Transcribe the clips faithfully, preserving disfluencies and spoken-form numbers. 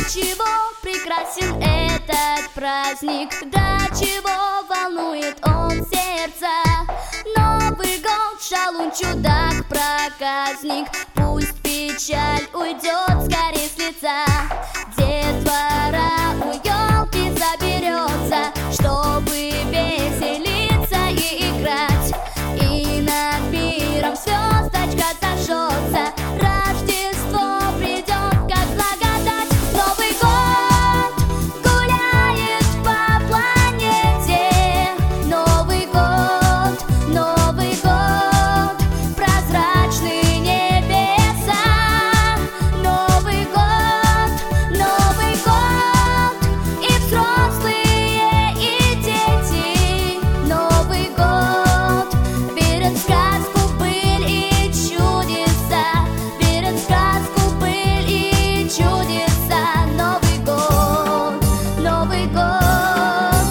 чего прекрасен этот праздник, до чего волнует он сердце. Новый год, шалун, чудак, проказник, пусть печаль уйдет скорее с лица. Детвора у елки заберется, чтобы веселиться и играть, и над миром звездочка зажжется. Рождество придет, как благодать. Новый год гуляет по планете. Новый год, Новый год, прозрачные небеса. Новый год, Новый год, и взрослые, и дети. Новый год верят в сказку, быль и чудеса. Верят в сказку, быль и чудеса. Новый год, Новый год.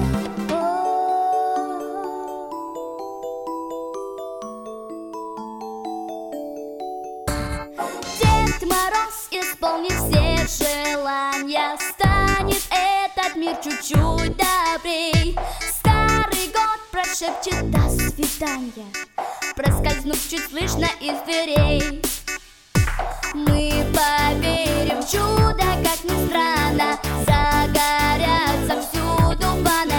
Дед Мороз исполнит все желания, станет этот мир чуть-чуть добрей. Старый год прошепчет до свидания, проскользнув чуть слышно из дверей. Мы поверим в чудо, как ни странно, загорятся всюду фонари.